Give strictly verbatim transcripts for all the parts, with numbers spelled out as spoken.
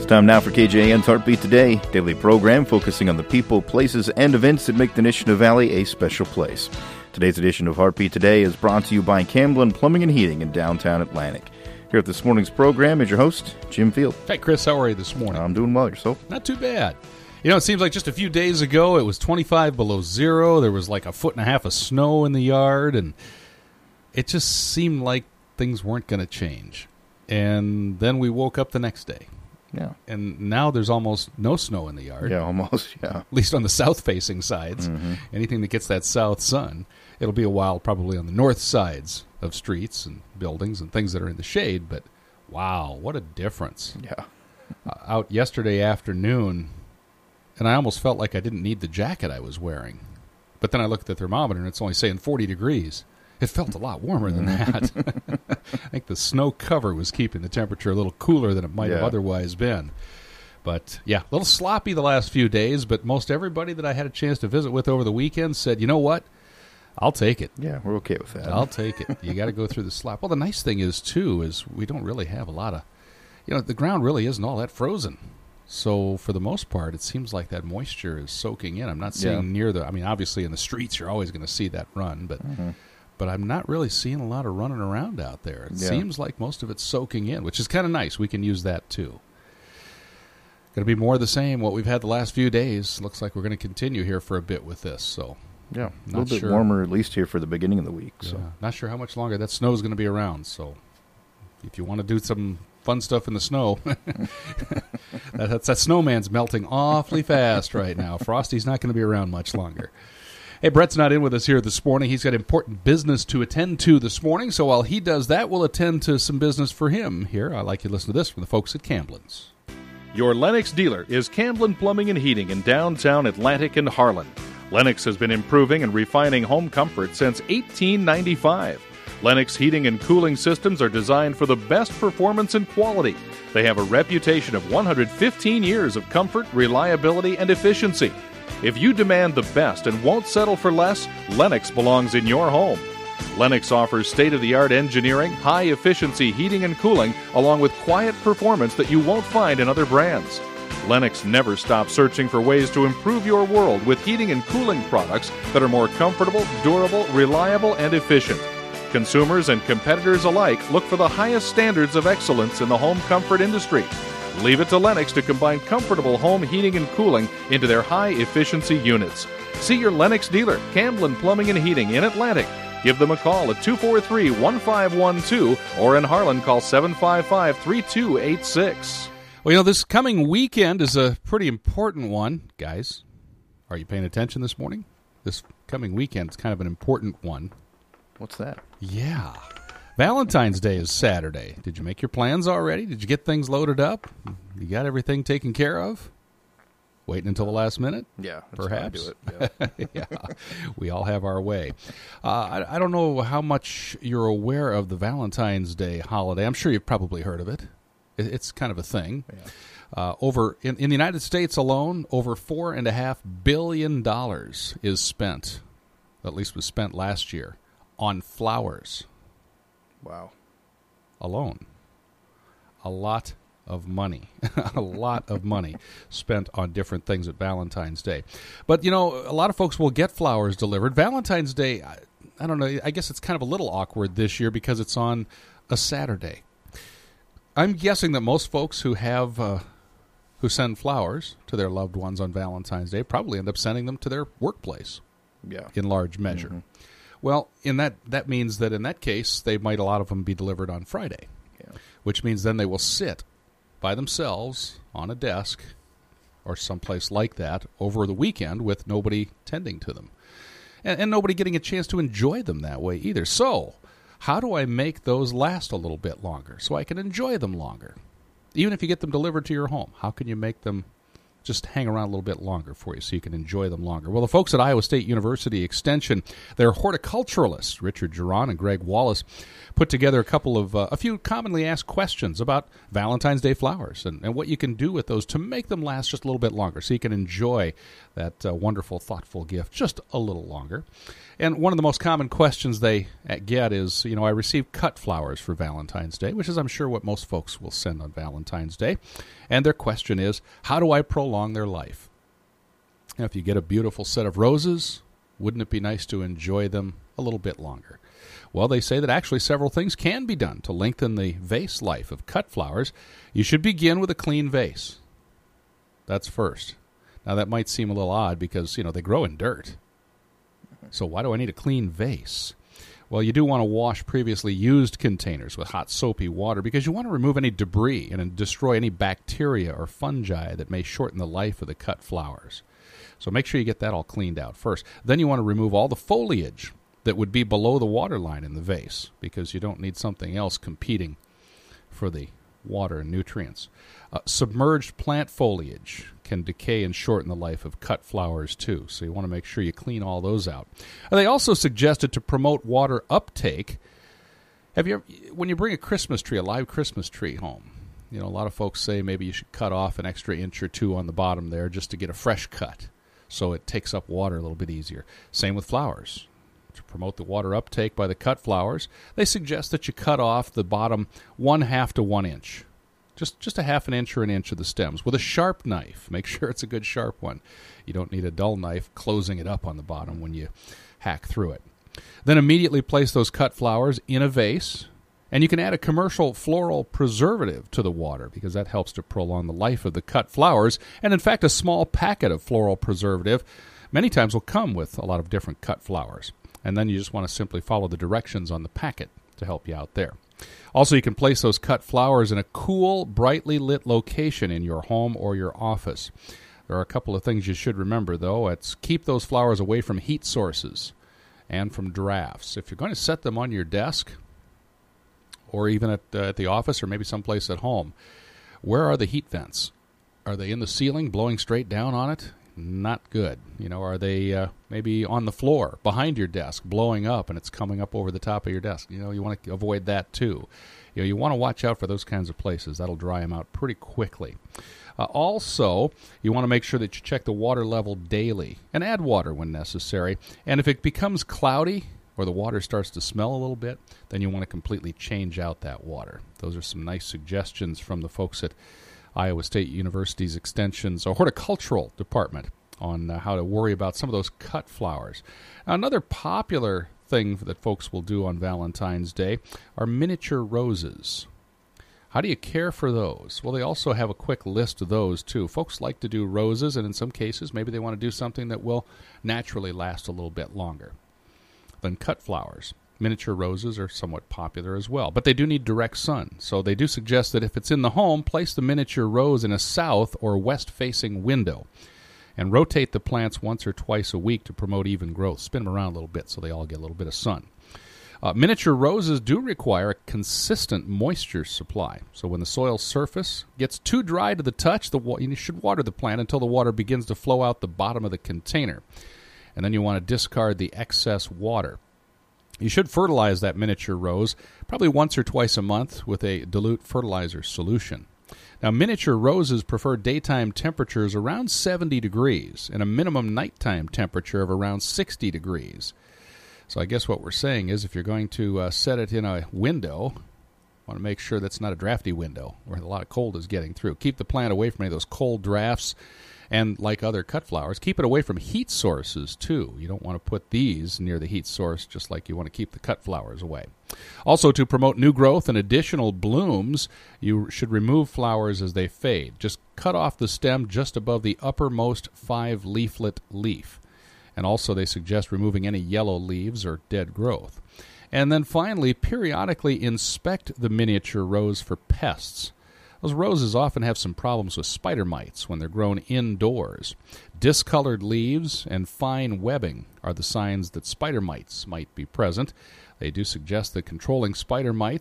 Time now for K J A N's Heartbeat Today, daily program focusing on the people, places, and events that make the Nishina Valley a special place. Today's edition of Heartbeat Today is brought to you by Camblin Plumbing and Heating in downtown Atlantic. Here at this morning's program is your host, Jim Field. Hey, Chris, how are you this morning? I'm doing well. Yourself? Not too bad. You know, it seems like just a few days ago it was twenty-five below zero. There was like a foot and a half of snow in the yard, and it just seemed like things weren't going to change. And then we woke up the next day. Yeah. And now there's almost no snow in the yard. Yeah, almost, yeah. At least on the south-facing sides. Mm-hmm. Anything that gets that south sun. It'll be a while probably on the north sides of streets and buildings and things that are in the shade. But, wow, what a difference. Yeah. uh, out yesterday afternoon, and I almost felt like I didn't need the jacket I was wearing. But then I looked at the thermometer, and it's only saying forty degrees. It felt a lot warmer than that. I think the snow cover was keeping the temperature a little cooler than it might yeah. have otherwise been. But, yeah, a little sloppy the last few days, but most everybody that I had a chance to visit with over the weekend said, you know what, I'll take it. Yeah, we're okay with that. I'll take it. You got to go through the slop. Well, the nice thing is, too, is we don't really have a lot of, you know, the ground really isn't all that frozen. So, for the most part, it seems like that moisture is soaking in. I'm not seeing yeah. near the, I mean, obviously in the streets you're always going to see that run, but... Mm-hmm. But I'm not really seeing a lot of running around out there. It yeah. seems like most of it's soaking in, which is kind of nice. We can use that, too. Going to be more of the same, what we've had the last few days. Looks like we're going to continue here for a bit with this. So, yeah, a little bit sure. warmer, at least here for the beginning of the week. So, yeah, not sure how much longer that snow is going to be around. So, if you want to do some fun stuff in the snow, that, that's, that snowman's melting awfully fast right now. Frosty's not going to be around much longer. Hey, Brett's not in with us here this morning. He's got important business to attend to this morning, so while he does that, we'll attend to some business for him here. I'd like you to listen to this from the folks at Camblin's. Your Lennox dealer is Camblin Plumbing and Heating in downtown Atlantic and Harlan. Lennox has been improving and refining home comfort since eighteen ninety-five. Lennox heating and cooling systems are designed for the best performance and quality. They have a reputation of one hundred fifteen years of comfort, reliability, and efficiency. If you demand the best and won't settle for less, Lennox belongs in your home. Lennox offers state-of-the-art engineering, high-efficiency heating and cooling, along with quiet performance that you won't find in other brands. Lennox never stops searching for ways to improve your world with heating and cooling products that are more comfortable, durable, reliable, and efficient. Consumers and competitors alike look for the highest standards of excellence in the home comfort industry. Leave it to Lennox to combine comfortable home heating and cooling into their high-efficiency units. See your Lennox dealer, Camblin Plumbing and Heating in Atlantic. Give them a call at two four three, one five one two or in Harlan, call seven five five, three two eight six. Well, you know, this coming weekend is a pretty important one. Guys, are you paying attention this morning? This coming weekend is kind of an important one. What's that? Yeah. Valentine's Day is Saturday. Did you make your plans already? Did you get things loaded up? You got everything taken care of? Waiting until the last minute? Yeah. Perhaps. Do it. Yeah. Yeah. We all have our way. Uh, I, I don't know how much you're aware of the Valentine's Day holiday. I'm sure you've probably heard of it. it it's kind of a thing. Yeah. Uh, over in, in the United States alone, over four and a half billion dollars is spent, at least was spent last year, on flowers. Wow. Alone. A lot of money. a lot of money spent on different things at Valentine's Day. But, you know, a lot of folks will get flowers delivered. Valentine's Day, I, I don't know, I guess it's kind of a little awkward this year because it's on a Saturday. I'm guessing that most folks who have, uh, who send flowers to their loved ones on Valentine's Day probably end up sending them to their workplace. Yeah. In large measure. Mm-hmm. Well, in that that means that in that case, they might, a lot of them, be delivered on Friday, yeah. which means then they will sit by themselves on a desk or someplace like that over the weekend with nobody tending to them and, and nobody getting a chance to enjoy them that way either. So how do I make those last a little bit longer so I can enjoy them longer? Even if you get them delivered to your home, how can you make them just hang around a little bit longer for you so you can enjoy them longer. Well, the folks at Iowa State University Extension, they're horticulturalists, Richard Giron and Greg Wallace, put together a couple of, uh, a few commonly asked questions about Valentine's Day flowers and, and what you can do with those to make them last just a little bit longer so you can enjoy that uh, wonderful, thoughtful gift just a little longer. And one of the most common questions they get is, you know, I received cut flowers for Valentine's Day, which is, I'm sure, what most folks will send on Valentine's Day. And their question is, how do I prolong their life? Now, if you get a beautiful set of roses, wouldn't it be nice to enjoy them a little bit longer? Well, they say that actually several things can be done to lengthen the vase life of cut flowers. You should begin with a clean vase. That's first. Now, that might seem a little odd because, you know, they grow in dirt. So why do I need a clean vase? Well, you do want to wash previously used containers with hot soapy water because you want to remove any debris and destroy any bacteria or fungi that may shorten the life of the cut flowers. So make sure you get that all cleaned out first. Then you want to remove all the foliage that would be below the water line in the vase because you don't need something else competing for the water and nutrients. Uh, submerged plant foliage can decay and shorten the life of cut flowers too, so you want to make sure you clean all those out. And they also suggested to promote water uptake. Have you ever, when you bring a Christmas tree, a live Christmas tree home, you know, a lot of folks say maybe you should cut off an extra inch or two on the bottom there just to get a fresh cut so it takes up water a little bit easier. Same with flowers. To promote the water uptake by the cut flowers, they suggest that you cut off the bottom one half to one inch. Just just a half an inch or an inch of the stems with a sharp knife. Make sure it's a good sharp one. You don't need a dull knife closing it up on the bottom when you hack through it. Then immediately place those cut flowers in a vase, and you can add a commercial floral preservative to the water because that helps to prolong the life of the cut flowers. And in fact, a small packet of floral preservative many times will come with a lot of different cut flowers. And then you just want to simply follow the directions on the packet to help you out there. Also, you can place those cut flowers in a cool, brightly lit location in your home or your office. There are a couple of things you should remember, though. It's keep those flowers away from heat sources and from drafts. If you're going to set them on your desk or even at, uh, at the office or maybe someplace at home, where are the heat vents? Are they in the ceiling blowing straight down on it? Not good. You know, are they uh, maybe on the floor behind your desk blowing up and it's coming up over the top of your desk? You know, you want to avoid that too. You know, you want to watch out for those kinds of places. That'll dry them out pretty quickly. Uh, also, you want to make sure that you check the water level daily and add water when necessary. And if it becomes cloudy or the water starts to smell a little bit, then you want to completely change out that water. Those are some nice suggestions from the folks at Iowa State University's Extension's or Horticultural Department on uh, how to worry about some of those cut flowers. Now, another popular thing that folks will do on Valentine's Day are miniature roses. How do you care for those? Well, they also have a quick list of those, too. Folks like to do roses, and in some cases, maybe they want to do something that will naturally last a little bit longer than cut flowers. Miniature roses are somewhat popular as well, but they do need direct sun. So they do suggest that if it's in the home, place the miniature rose in a south or west-facing window and rotate the plants once or twice a week to promote even growth. Spin them around a little bit so they all get a little bit of sun. Uh, miniature roses do require a consistent moisture supply. So when the soil surface gets too dry to the touch, the wa- you should water the plant until the water begins to flow out the bottom of the container. And then you want to discard the excess water. You should fertilize that miniature rose probably once or twice a month with a dilute fertilizer solution. Now, miniature roses prefer daytime temperatures around seventy degrees and a minimum nighttime temperature of around sixty degrees. So I guess what we're saying is if you're going to uh, set it in a window, want to make sure that's not a drafty window where a lot of cold is getting through. Keep the plant away from any of those cold drafts. And like other cut flowers, keep it away from heat sources, too. You don't want to put these near the heat source, just like you want to keep the cut flowers away. Also, to promote new growth and additional blooms, you should remove flowers as they fade. Just cut off the stem just above the uppermost five-leaflet leaf. And also, they suggest removing any yellow leaves or dead growth. And then finally, periodically inspect the miniature rose for pests. Those roses often have some problems with spider mites when they're grown indoors. Discolored leaves and fine webbing are the signs that spider mites might be present. They do suggest that controlling spider mites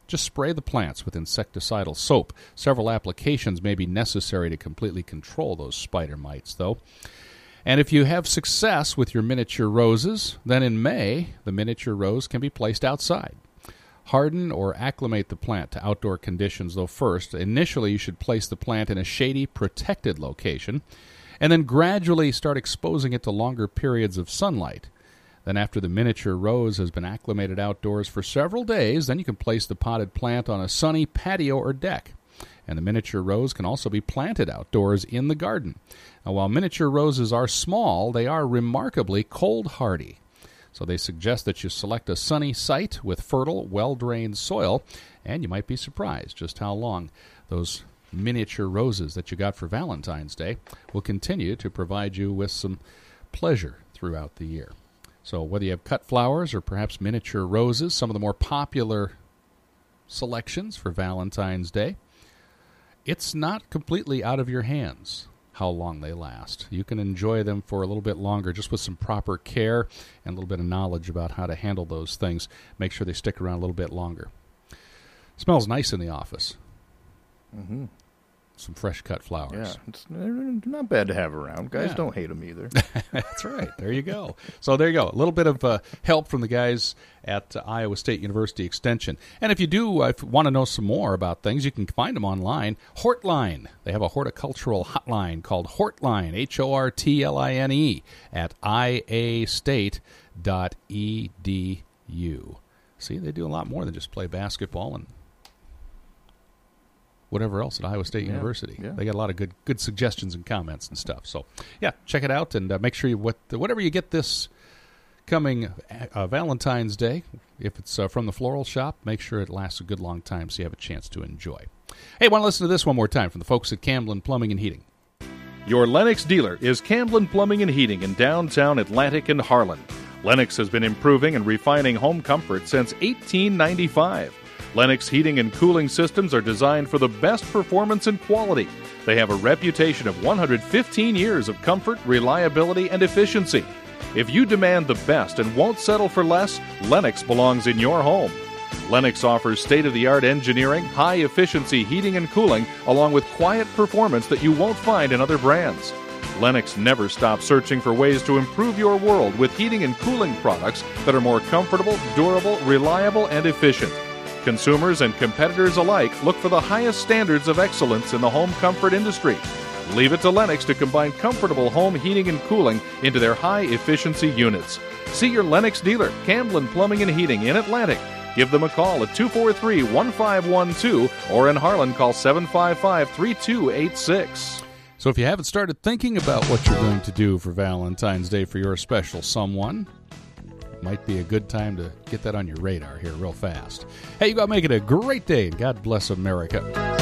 just spray the plants with insecticidal soap. Several applications may be necessary to completely control those spider mites, though. And if you have success with your miniature roses, then in May, the miniature rose can be placed outside. Harden or acclimate the plant to outdoor conditions, though first. Initially, you should place the plant in a shady, protected location, and then gradually start exposing it to longer periods of sunlight. Then after the miniature rose has been acclimated outdoors for several days, then you can place the potted plant on a sunny patio or deck. And the miniature rose can also be planted outdoors in the garden. Now, while miniature roses are small, they are remarkably cold-hardy. So they suggest that you select a sunny site with fertile, well-drained soil, and you might be surprised just how long those miniature roses that you got for Valentine's Day will continue to provide you with some pleasure throughout the year. So whether you have cut flowers or perhaps miniature roses, some of the more popular selections for Valentine's Day, it's not completely out of your hands how long they last. You can enjoy them for a little bit longer just with some proper care and a little bit of knowledge about how to handle those things. Make sure they stick around a little bit longer. Smells nice in the office. Mm-hmm. Some fresh cut flowers. Yeah, it's not bad to have around. Guys Yeah. don't hate them either. That's right. There you go. So there you go. A little bit of uh, help from the guys at uh, Iowa State University Extension. And if you do uh, want to know some more about things, you can find them online. Hortline. They have a horticultural hotline called Hortline, H O R T L I N E, at I A state dot E D U. See, they do a lot more than just play basketball and whatever else at Iowa State Yeah, University. yeah. They got a lot of good good suggestions and comments and stuff. So, yeah, check it out and uh, make sure you what whatever you get this coming uh, Valentine's Day, if it's uh, from the floral shop, make sure it lasts a good long time so you have a chance to enjoy. Hey, want to listen to this one more time from the folks at Camblin Plumbing and Heating. Your Lennox dealer is Camblin Plumbing and Heating in downtown Atlantic and Harlan. Lennox has been improving and refining home comfort since eighteen ninety-five. Lennox heating and cooling systems are designed for the best performance and quality. They have a reputation of one hundred fifteen years of comfort, reliability, and efficiency. If you demand the best and won't settle for less, Lennox belongs in your home. Lennox offers state-of-the-art engineering, high-efficiency heating and cooling, along with quiet performance that you won't find in other brands. Lennox never stops searching for ways to improve your world with heating and cooling products that are more comfortable, durable, reliable, and efficient. Consumers and competitors alike look for the highest standards of excellence in the home comfort industry. Leave it to Lennox to combine comfortable home heating and cooling into their high-efficiency units. See your Lennox dealer, Camblin Plumbing and Heating in Atlantic. Give them a call at two four three, one five one two or in Harlan, call seven five five, three two eight six. So if you haven't started thinking about what you're going to do for Valentine's Day for your special someone, might be a good time to get that on your radar here real fast. Hey, you got to make it a great day, and God bless America.